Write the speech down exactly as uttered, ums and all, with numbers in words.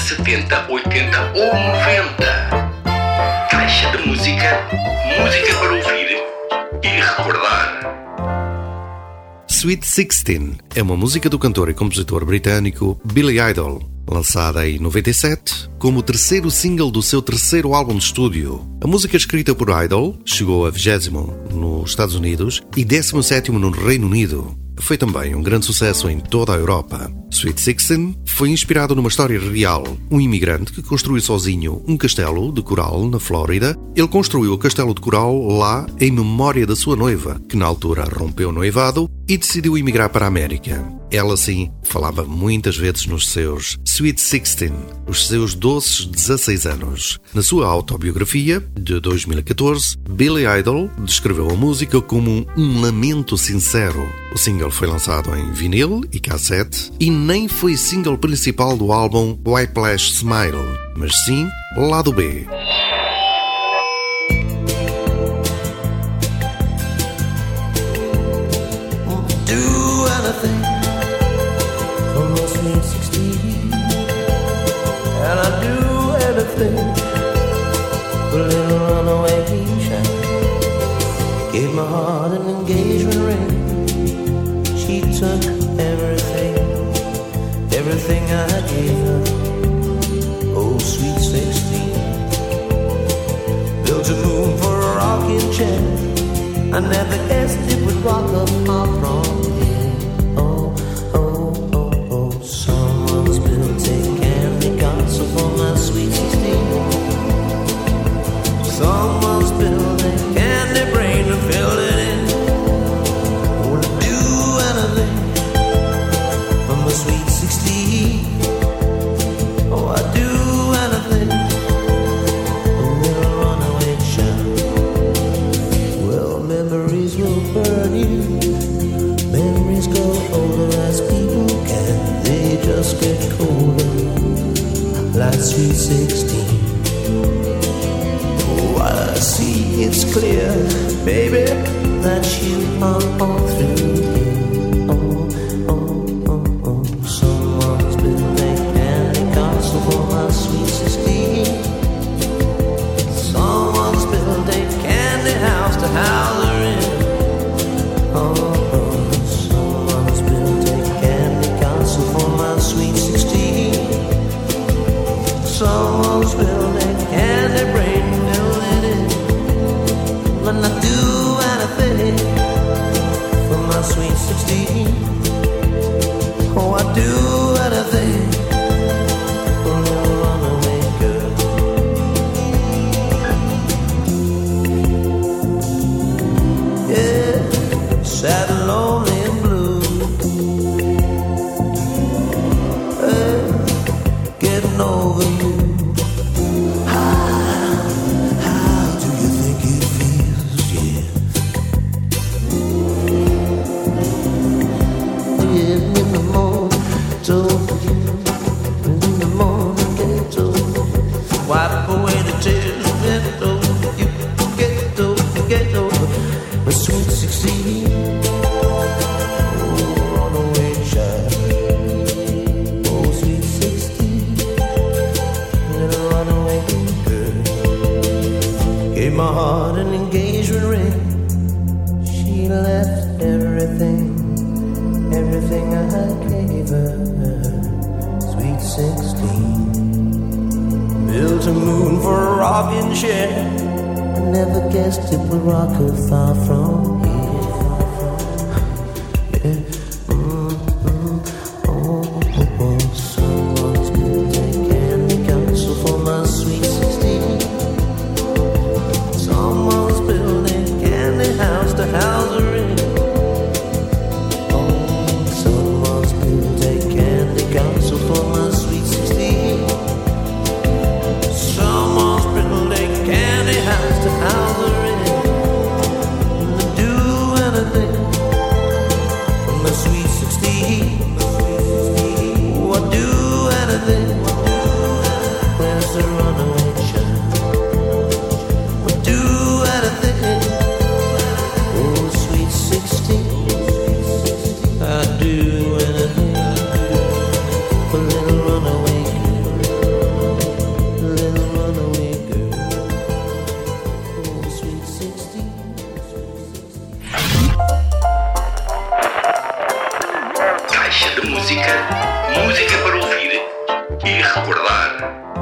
setenta, oitenta ou noventa. Caixa de música, música para ouvir e recordar. Sweet sixteen é uma música do cantor e compositor britânico Billy Idol, lançada em noventa e sete como o terceiro single do seu terceiro álbum de estúdio. A música escrita por Idol chegou a vigésimo nos Estados Unidos e décimo sétimo no Reino Unido. Foi também um grande sucesso em toda a Europa. Sweet sixteen foi inspirado numa história real. Um imigrante que construiu sozinho um castelo de coral na Flórida. Ele construiu o castelo de coral lá em memória da sua noiva, que na altura rompeu o noivado e decidiu emigrar para a América. Ela, sim, falava muitas vezes nos seus Sweet sixteen, os seus doces dezasseis anos. Na sua autobiografia, de dois mil e catorze, Billy Idol descreveu a música como um lamento sincero. O single foi lançado em vinil e cassete e nem foi single principal do álbum Whiplash Smile, mas sim lado B. Do anything for my sweet sixteen, and I do anything for a little runaway shine. Gave my heart an engagement ring. She took everything, everything I gave her. Oh, sweet sixteen. Built a moon for a rocking chair. I never guessed it would rock up far from here. Oh, oh, oh, oh. Someone's built a candy castle for my sweet sixteen. Someone's built a candy brain to fill it in. Oh, to do anything for my sweet sixteen. Oh, I do anything. A little runaway child. Well, memories will burn you. Memories grow older as people can. They just get colder, like sweet sixteen. Oh, I see it's clear, baby, that you are all through here. Oh, oh, oh, oh. Someone's built a candy castle for my sweet sixteen. Someone's built a candy house to house her in. Oh, oh, someone's built a candy castle for my sweet sixteen. Someone's built a candy brain to fill it in. When I do anything for my sweet sixteen. Oh, I do anything for a little runaway girl. Yeah, sad and lonely and blue. Hey, getting over you. How, how do you think it feels? Yeah. Yeah, in the morning, told you. In the morning, get over. Wipe away the tears, get over you. Get over, get over. My sweet sixteen. Oh, runaway child. Oh, sweet sixteen. Little runaway girl. Gave my heart an engagement ring. She left everything, everything I gave her. Sweet sixteen. Built a moon for a rocking chair. I never guessed it would rock her far from here. Yeah. Mm, mm, oh, oh, oh. Someone's built a candy castle for my sweet sixteen. Someone's built a candy house to house her in. Oh, someone's built a candy castle for my sweet sixteen. Someone's built a candy house to house her in. To do Caixa de música, música para ouvir e recordar.